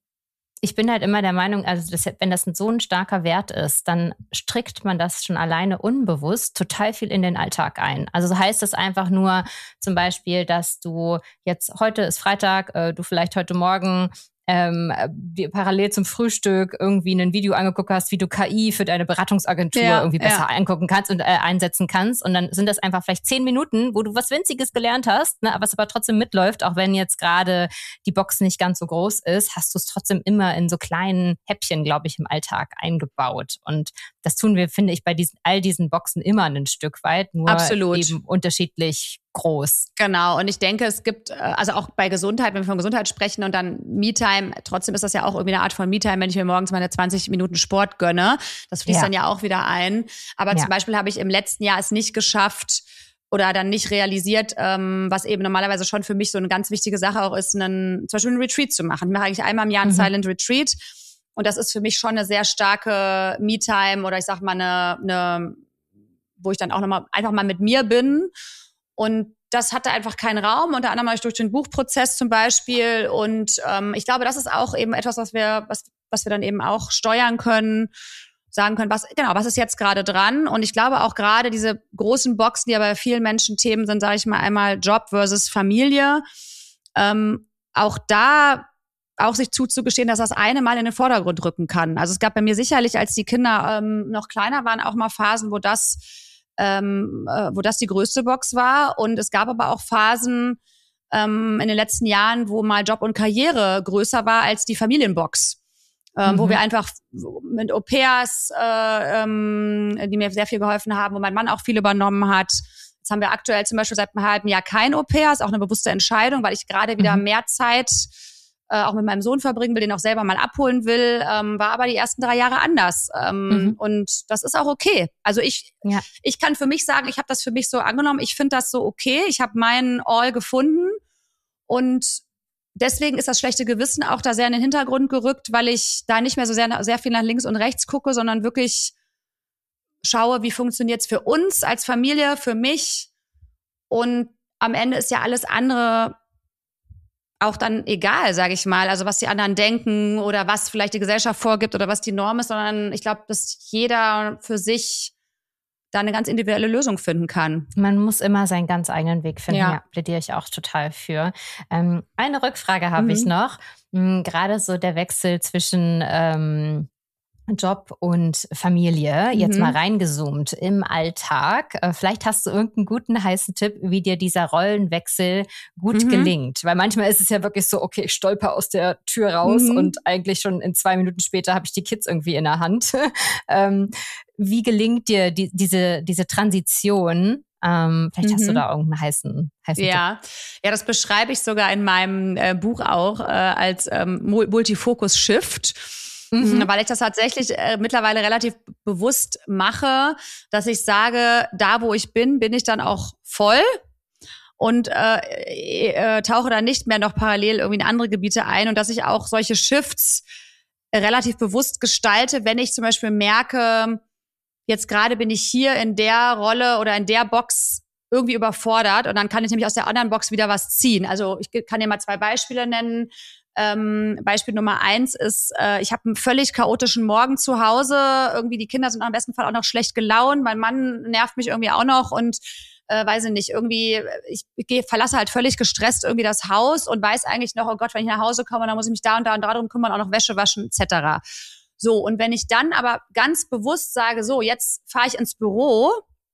ich bin halt immer der Meinung, also das, wenn das so ein starker Wert ist, dann strickt man das schon alleine unbewusst total viel in den Alltag ein. Also so heißt das einfach nur zum Beispiel, dass du jetzt, heute ist Freitag, äh, du vielleicht heute Morgen ähm, die, parallel zum Frühstück irgendwie ein Video angeguckt hast, wie du K I für deine Beratungsagentur ja, irgendwie besser ja. angucken kannst und äh, einsetzen kannst. Und dann sind das einfach vielleicht zehn Minuten, wo du was Winziges gelernt hast, ne, was aber trotzdem mitläuft, auch wenn jetzt gerade die Box nicht ganz so groß ist, hast du es trotzdem immer in so kleinen Häppchen, glaube ich, im Alltag eingebaut. Und das tun wir, finde ich, bei diesen all diesen Boxen immer ein Stück weit, nur Absolut. eben unterschiedlich groß. Genau. Und ich denke, es gibt, also auch bei Gesundheit, wenn wir von Gesundheit sprechen und dann Me-Time, trotzdem ist das ja auch irgendwie eine Art von Me-Time, wenn ich mir morgens meine zwanzig Minuten Sport gönne. Das fließt ja. dann ja auch wieder ein. Aber ja. zum Beispiel habe ich im letzten Jahr es nicht geschafft oder dann nicht realisiert, ähm, was eben normalerweise schon für mich so eine ganz wichtige Sache auch ist, einen, zum Beispiel einen Retreat zu machen. Ich mache eigentlich einmal im Jahr einen mhm. Silent Retreat. Und das ist für mich schon eine sehr starke Me-Time oder ich sag mal eine, eine wo ich dann auch nochmal einfach mal mit mir bin. Und das hatte einfach keinen Raum, unter anderem durch den Buchprozess zum Beispiel. Und ähm, ich glaube, das ist auch eben etwas, was wir, was, was wir dann eben auch steuern können, sagen können, was genau, was ist jetzt gerade dran? Und ich glaube auch gerade diese großen Boxen, die ja bei vielen Menschen Themen sind, sage ich mal einmal Job versus Familie, ähm, auch da auch sich zuzugestehen, dass das eine mal in den Vordergrund rücken kann. Also es gab bei mir sicherlich, als die Kinder ähm, noch kleiner waren, auch mal Phasen, wo das Ähm, äh, wo das die größte Box war. Und es gab aber auch Phasen ähm, in den letzten Jahren, wo mal Job und Karriere größer war als die Familienbox. Ähm, mhm. Wo wir einfach mit Au-pairs, äh, ähm, die mir sehr viel geholfen haben, wo mein Mann auch viel übernommen hat. Jetzt haben wir aktuell zum Beispiel seit einem halben Jahr kein Au-pair, ist auch eine bewusste Entscheidung, weil ich gerade wieder mhm. mehr Zeit äh, auch mit meinem Sohn verbringen will, den auch selber mal abholen will, ähm, war aber die ersten drei Jahre anders. Ähm, mhm. Und das ist auch okay. Also ich ja. ich kann für mich sagen, ich habe das für mich so angenommen, ich finde das so okay, ich habe meinen All gefunden und deswegen ist das schlechte Gewissen auch da sehr in den Hintergrund gerückt, weil ich da nicht mehr so sehr, sehr viel nach links und rechts gucke, sondern wirklich schaue, wie funktioniert's für uns als Familie, für mich und am Ende ist ja alles andere auch dann egal, sage ich mal, also was die anderen denken oder was vielleicht die Gesellschaft vorgibt oder was die Norm ist, sondern ich glaube, dass jeder für sich da eine ganz individuelle Lösung finden kann. Man muss immer seinen ganz eigenen Weg finden, ja, ja plädiere ich auch total für. Ähm, eine Rückfrage habe mhm. ich noch, mhm, gerade so der Wechsel zwischen ähm, Job und Familie, jetzt mhm. mal reingezoomt im Alltag. Vielleicht hast du irgendeinen guten heißen Tipp, wie dir dieser Rollenwechsel gut mhm. gelingt. Weil manchmal ist es ja wirklich so, okay, ich stolper aus der Tür raus mhm. und eigentlich schon in zwei Minuten später habe ich die Kids irgendwie in der Hand. ähm, wie gelingt dir die, diese, diese Transition? Ähm, vielleicht mhm. hast du da irgendeinen heißen, heißen ja. Tipp. Ja, das beschreibe ich sogar in meinem äh, Buch auch äh, als ähm, Multifocus-Shift. Mhm. Weil ich das tatsächlich äh, mittlerweile relativ bewusst mache, dass ich sage, da wo ich bin, bin ich dann auch voll und äh, äh, tauche dann nicht mehr noch parallel irgendwie in andere Gebiete ein und dass ich auch solche Shifts äh, relativ bewusst gestalte, wenn ich zum Beispiel merke, jetzt gerade bin ich hier in der Rolle oder in der Box irgendwie überfordert und dann kann ich nämlich aus der anderen Box wieder was ziehen. Also ich kann dir mal zwei Beispiele nennen. Ähm, Beispiel Nummer eins ist, äh, ich habe einen völlig chaotischen Morgen zu Hause. Irgendwie die Kinder sind am besten Fall auch noch schlecht gelaunt. Mein Mann nervt mich irgendwie auch noch und äh, weiß ich nicht, irgendwie, ich gehe, verlasse halt völlig gestresst irgendwie das Haus und weiß eigentlich noch, oh Gott, wenn ich nach Hause komme, dann muss ich mich da und da und da drum kümmern, auch noch Wäsche waschen et cetera. So, und wenn ich dann aber ganz bewusst sage, so, jetzt fahre ich ins Büro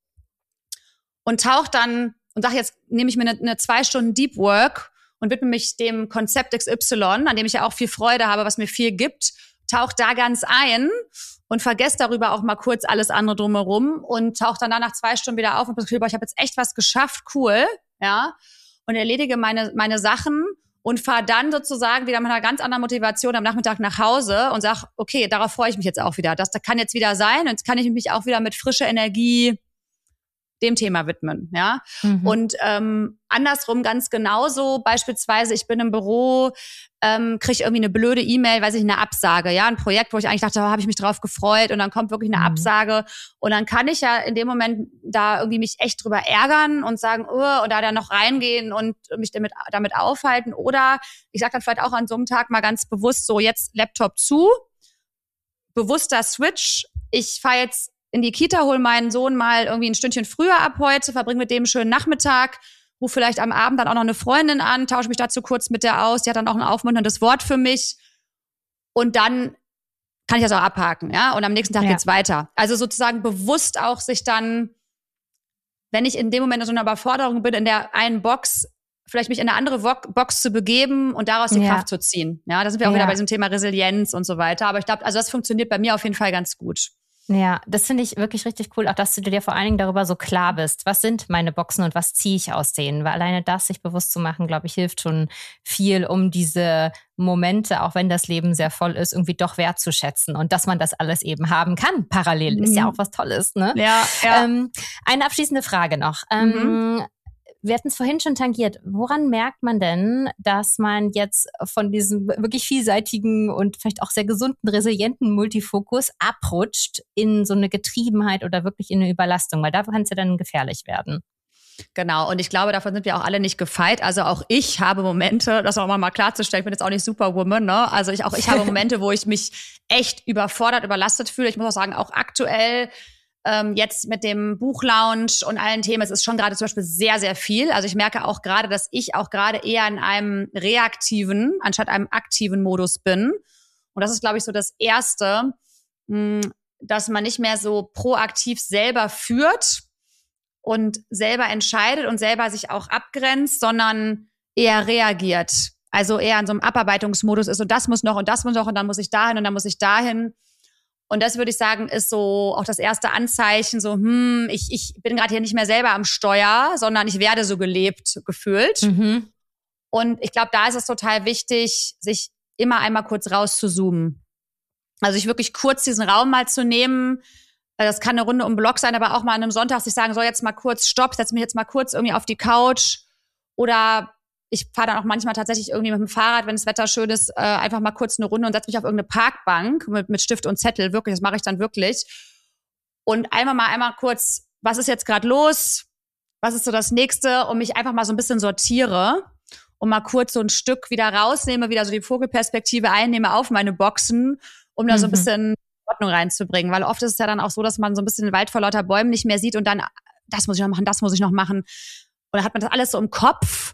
und tauche dann und sage, jetzt nehme ich mir eine, eine zwei Stunden Deep Work und widme mich dem Konzept X Y, an dem ich ja auch viel Freude habe, was mir viel gibt, tauche da ganz ein und vergesse darüber auch mal kurz alles andere drumherum und tauche dann nach zwei Stunden wieder auf und habe das Gefühl, boah, ich habe jetzt echt was geschafft, cool, ja, und erledige meine meine Sachen und fahre dann sozusagen wieder mit einer ganz anderen Motivation am Nachmittag nach Hause und sage, okay, darauf freue ich mich jetzt auch wieder. Das, das kann jetzt wieder sein und jetzt kann ich mich auch wieder mit frischer Energie dem Thema widmen, ja. Mhm. Und ähm, andersrum ganz genauso, beispielsweise ich bin im Büro, ähm, kriege irgendwie eine blöde E-Mail, weiß ich, eine Absage, ja, ein Projekt, wo ich eigentlich dachte, oh, habe ich mich drauf gefreut und dann kommt wirklich eine Mhm. Absage und dann kann ich ja in dem Moment da irgendwie mich echt drüber ärgern und sagen, oh, und da dann noch reingehen und mich damit, damit aufhalten oder ich sage dann vielleicht auch an so einem Tag mal ganz bewusst so, jetzt Laptop zu, bewusster Switch, ich fahre jetzt in die Kita, hole meinen Sohn mal irgendwie ein Stündchen früher ab heute, verbringe mit dem einen schönen Nachmittag, rufe vielleicht am Abend dann auch noch eine Freundin an, tausche mich dazu kurz mit der aus, die hat dann auch ein aufmunterndes Wort für mich und dann kann ich das auch abhaken, ja, und am nächsten Tag ja. geht's weiter. Also sozusagen bewusst auch sich dann, wenn ich in dem Moment in so einer Überforderung bin, in der einen Box, vielleicht mich in eine andere Box zu begeben und daraus die ja. Kraft zu ziehen. Ja, da sind wir auch ja. wieder bei diesem Thema Resilienz und so weiter. Aber ich glaube, also das funktioniert bei mir auf jeden Fall ganz gut. Ja, das finde ich wirklich richtig cool, auch dass du dir vor allen Dingen darüber so klar bist. Was sind meine Boxen und was ziehe ich aus denen? Weil alleine das sich bewusst zu machen, glaube ich, hilft schon viel, um diese Momente, auch wenn das Leben sehr voll ist, irgendwie doch wertzuschätzen und dass man das alles eben haben kann. Parallel mhm. ist ja auch was Tolles, ne? Ja, ja. Ähm, eine abschließende Frage noch. Ähm, mhm. Wir hatten es vorhin schon tangiert. Woran merkt man denn, dass man jetzt von diesem wirklich vielseitigen und vielleicht auch sehr gesunden, resilienten Multifokus abrutscht in so eine Getriebenheit oder wirklich in eine Überlastung? Weil da kann es ja dann gefährlich werden. Genau, und ich glaube, davon sind wir auch alle nicht gefeit. Also auch ich habe Momente, das auch mal klarzustellen, ich bin jetzt auch nicht Superwoman, ne? Also ich, auch ich habe Momente, wo ich mich echt überfordert, überlastet fühle. Ich muss auch sagen, auch aktuell Ähm, jetzt mit dem Buchlaunch und allen Themen, es ist schon gerade zum Beispiel sehr, sehr viel. Also ich merke auch gerade, dass ich auch gerade eher in einem reaktiven, anstatt einem aktiven Modus bin. Und das ist, glaube ich, so das Erste, mh, dass man nicht mehr so proaktiv selber führt und selber entscheidet und selber sich auch abgrenzt, sondern eher reagiert. Also eher in so einem Abarbeitungsmodus ist und das muss noch und das muss noch und dann muss ich dahin und dann muss ich dahin. Und das würde ich sagen, ist so auch das erste Anzeichen, so, hm, ich, ich bin gerade hier nicht mehr selber am Steuer, sondern ich werde so gelebt, gefühlt. Mhm. Und ich glaube, da ist es total wichtig, sich immer einmal kurz rauszuzoomen. Also sich wirklich kurz diesen Raum mal zu nehmen. Das kann eine Runde um den Block sein, aber auch mal an einem Sonntag sich sagen, so jetzt mal kurz Stopp, setz mich jetzt mal kurz irgendwie auf die Couch oder ich fahre dann auch manchmal tatsächlich irgendwie mit dem Fahrrad, wenn das Wetter schön ist, äh, einfach mal kurz eine Runde und setze mich auf irgendeine Parkbank mit, mit Stift und Zettel. Wirklich, das mache ich dann wirklich. Und einmal mal einmal kurz, was ist jetzt gerade los? Was ist so das Nächste? Und mich einfach mal so ein bisschen sortiere und mal kurz so ein Stück wieder rausnehme, wieder so die Vogelperspektive einnehme auf meine Boxen, um da mhm. so ein bisschen Ordnung reinzubringen. Weil oft ist es ja dann auch so, dass man so ein bisschen den Wald vor lauter Bäumen nicht mehr sieht und dann, das muss ich noch machen, das muss ich noch machen. Und dann hat man das alles so im Kopf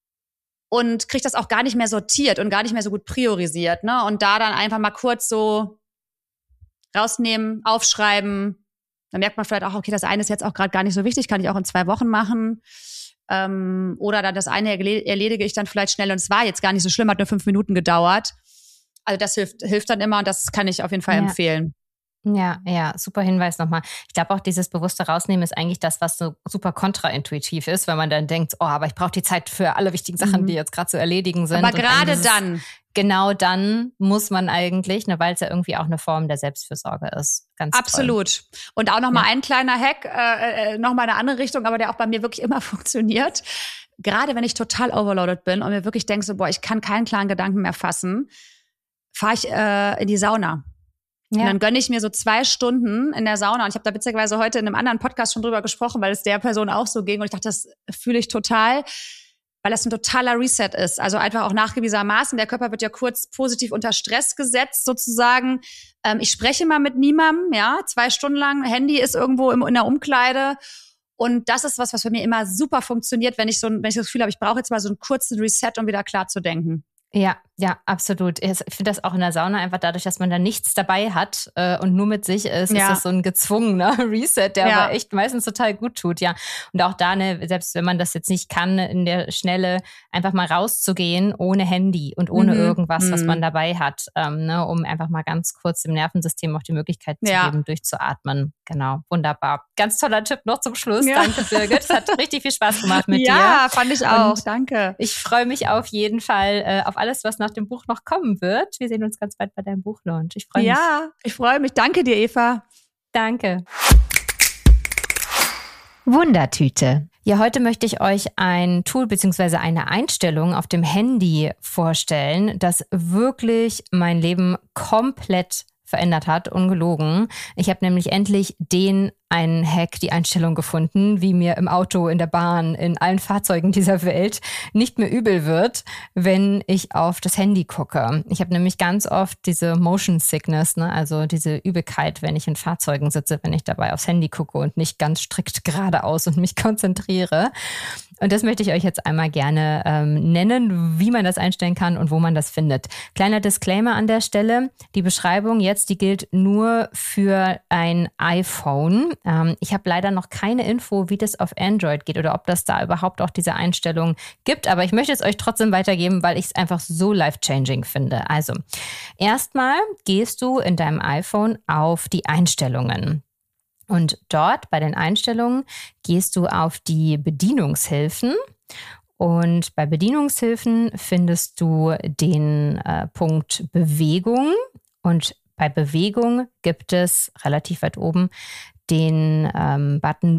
und kriegt das auch gar nicht mehr sortiert und gar nicht mehr so gut priorisiert, ne? Und da dann einfach mal kurz so rausnehmen, aufschreiben. Dann merkt man vielleicht auch, okay, das eine ist jetzt auch gerade gar nicht so wichtig, kann ich auch in zwei Wochen machen. Ähm, oder dann das eine erledige ich dann vielleicht schnell und es war jetzt gar nicht so schlimm, hat nur fünf Minuten gedauert. Also das hilft, hilft dann immer und das kann ich auf jeden Fall ja. empfehlen. Ja, ja, super Hinweis nochmal. Ich glaube auch, dieses bewusste Rausnehmen ist eigentlich das, was so super kontraintuitiv ist, wenn man dann denkt, oh, aber ich brauche die Zeit für alle wichtigen Sachen, mhm. die jetzt gerade zu erledigen sind. Aber gerade dann. Genau dann muss man eigentlich, ne, weil es ja irgendwie auch eine Form der Selbstfürsorge ist. Ganz Absolut. Toll. Und auch nochmal ja. ein kleiner Hack, äh, nochmal eine andere Richtung, aber der auch bei mir wirklich immer funktioniert. Gerade wenn ich total overloaded bin und mir wirklich denke, so, boah, ich kann keinen klaren Gedanken mehr fassen, fahre ich äh, in die Sauna. Ja. Und dann gönne ich mir so zwei Stunden in der Sauna. Und ich habe da witzigerweise heute in einem anderen Podcast schon drüber gesprochen, weil es der Person auch so ging. Und ich dachte, das fühle ich total, weil das ein totaler Reset ist. Also einfach auch nachgewiesenermaßen. Der Körper wird ja kurz positiv unter Stress gesetzt sozusagen. Ähm, ich spreche mal mit niemandem, ja, zwei Stunden lang. Handy ist irgendwo im, in der Umkleide. Und das ist was, was für mich immer super funktioniert, wenn ich so, wenn ich das Gefühl habe, ich brauche jetzt mal so einen kurzen Reset, um wieder klar zu denken. Ja, ja, absolut. Ich finde das auch in der Sauna einfach dadurch, dass man da nichts dabei hat äh, und nur mit sich ist, ja. ist das so ein gezwungener Reset, der ja. aber echt meistens total gut tut, ja. Und auch da, ne, selbst wenn man das jetzt nicht kann, in der Schnelle einfach mal rauszugehen, ohne Handy und ohne mhm. irgendwas, mhm. was man dabei hat, ähm, ne, um einfach mal ganz kurz dem Nervensystem auch die Möglichkeit zu ja. geben, durchzuatmen. Genau, wunderbar. Ganz toller Tipp noch zum Schluss. Ja. Danke, Birgit. Es hat richtig viel Spaß gemacht mit ja, dir. Ja, fand ich auch. Und danke. Ich freue mich auf jeden Fall äh, auf alles, was nach dem Buch noch kommen wird. Wir sehen uns ganz bald bei deinem Buchlaunch. Ich freue mich. Ja, ich freue mich. Danke dir, Eva. Danke. Wundertüte. Ja, heute möchte ich euch ein Tool bzw. eine Einstellung auf dem Handy vorstellen, das wirklich mein Leben komplett verändert hat, ungelogen. Ich habe nämlich endlich den einen Hack, die Einstellung gefunden, wie mir im Auto, in der Bahn, in allen Fahrzeugen dieser Welt nicht mehr übel wird, wenn ich auf das Handy gucke. Ich habe nämlich ganz oft diese Motion Sickness, ne? Also diese Übelkeit, wenn ich in Fahrzeugen sitze, wenn ich dabei aufs Handy gucke und nicht ganz strikt geradeaus und mich konzentriere. Und das möchte ich euch jetzt einmal gerne ähm, nennen, wie man das einstellen kann und wo man das findet. Kleiner Disclaimer an der Stelle. Die Beschreibung jetzt, die gilt nur für ein iPhone. Ähm, ich habe leider noch keine Info, wie das auf Android geht oder ob das da überhaupt auch diese Einstellung gibt. Aber ich möchte es euch trotzdem weitergeben, weil ich es einfach so life-changing finde. Also, erstmal gehst du in deinem iPhone auf die Einstellungen. Und dort bei den Einstellungen gehst du auf die Bedienungshilfen und bei Bedienungshilfen findest du den äh, Punkt Bewegung und bei Bewegung gibt es relativ weit oben den ähm, Button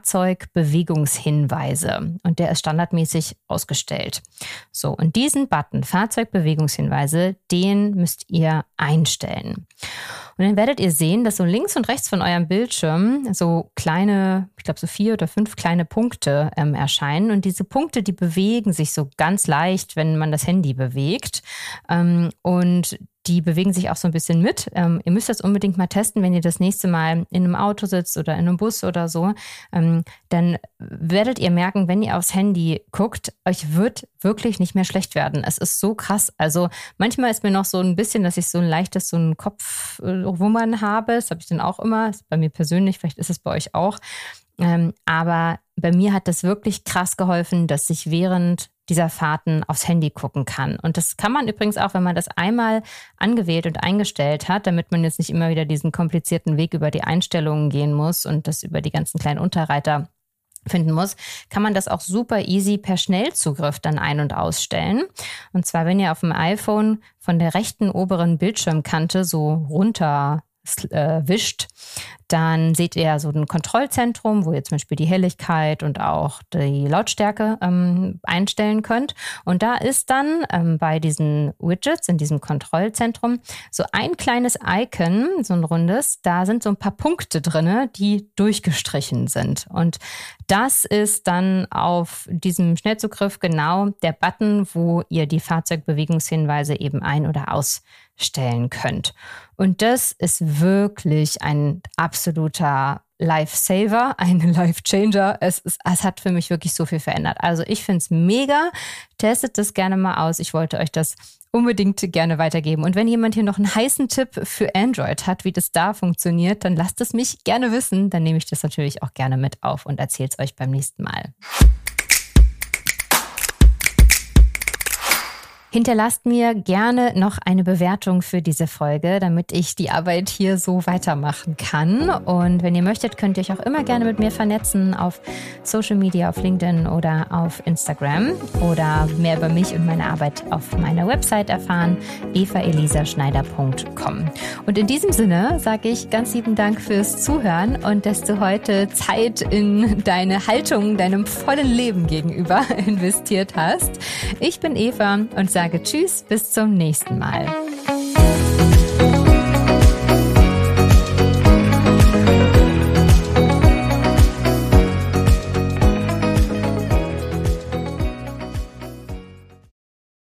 Fahrzeugbewegungshinweise und der ist standardmäßig ausgestellt. So, und diesen Button Fahrzeugbewegungshinweise, den müsst ihr einstellen. Und dann werdet ihr sehen, dass so links und rechts von eurem Bildschirm so kleine, ich glaube so vier oder fünf kleine Punkte ähm, erscheinen. Und diese Punkte, die bewegen sich so ganz leicht, wenn man das Handy bewegt. Ähm, und die bewegen sich auch so ein bisschen mit. Ähm, ihr müsst das unbedingt mal testen, wenn ihr das nächste Mal in einem Auto sitzt oder in einem Bus oder so. Ähm, dann werdet ihr merken, wenn ihr aufs Handy guckt, euch wird wirklich nicht mehr schlecht werden. Es ist so krass. Also manchmal ist mir noch so ein bisschen, dass ich so ein leichtes, so ein Kopfwummern habe. Das habe ich dann auch immer. Das ist bei mir persönlich, vielleicht ist es bei euch auch. Ähm, aber bei mir hat das wirklich krass geholfen, dass ich während dieser Fahrten aufs Handy gucken kann. Und das kann man übrigens auch, wenn man das einmal angewählt und eingestellt hat, damit man jetzt nicht immer wieder diesen komplizierten Weg über die Einstellungen gehen muss und das über die ganzen kleinen Unterreiter finden muss, kann man das auch super easy per Schnellzugriff dann ein- und ausstellen. Und zwar, wenn ihr auf dem iPhone von der rechten oberen Bildschirmkante so runter äh, wischt, dann seht ihr so ein Kontrollzentrum, wo ihr zum Beispiel die Helligkeit und auch die Lautstärke ähm, einstellen könnt. Und da ist dann ähm, bei diesen Widgets in diesem Kontrollzentrum so ein kleines Icon, so ein rundes, da sind so ein paar Punkte drin, die durchgestrichen sind. Und das ist dann auf diesem Schnellzugriff genau der Button, wo ihr die Fahrzeugbewegungshinweise eben ein- oder ausstellen könnt. Und das ist wirklich ein absoluter Lifesaver, ein Lifechanger. Es, ist, es hat für mich wirklich so viel verändert. Also ich finde es mega. Testet das gerne mal aus. Ich wollte euch das unbedingt gerne weitergeben. Und wenn jemand hier noch einen heißen Tipp für Android hat, wie das da funktioniert, dann lasst es mich gerne wissen. Dann nehme ich das natürlich auch gerne mit auf und erzähle es euch beim nächsten Mal. Hinterlasst mir gerne noch eine Bewertung für diese Folge, damit ich die Arbeit hier so weitermachen kann. Und wenn ihr möchtet, könnt ihr euch auch immer gerne mit mir vernetzen auf Social Media, auf LinkedIn oder auf Instagram oder mehr über mich und meine Arbeit auf meiner Website erfahren, eva elisa schneider punkt com. Und in diesem Sinne sage ich ganz lieben Dank fürs Zuhören und dass du heute Zeit in deine Haltung, deinem vollen Leben gegenüber investiert hast. Ich bin Eva und sage Tschüss, bis zum nächsten Mal.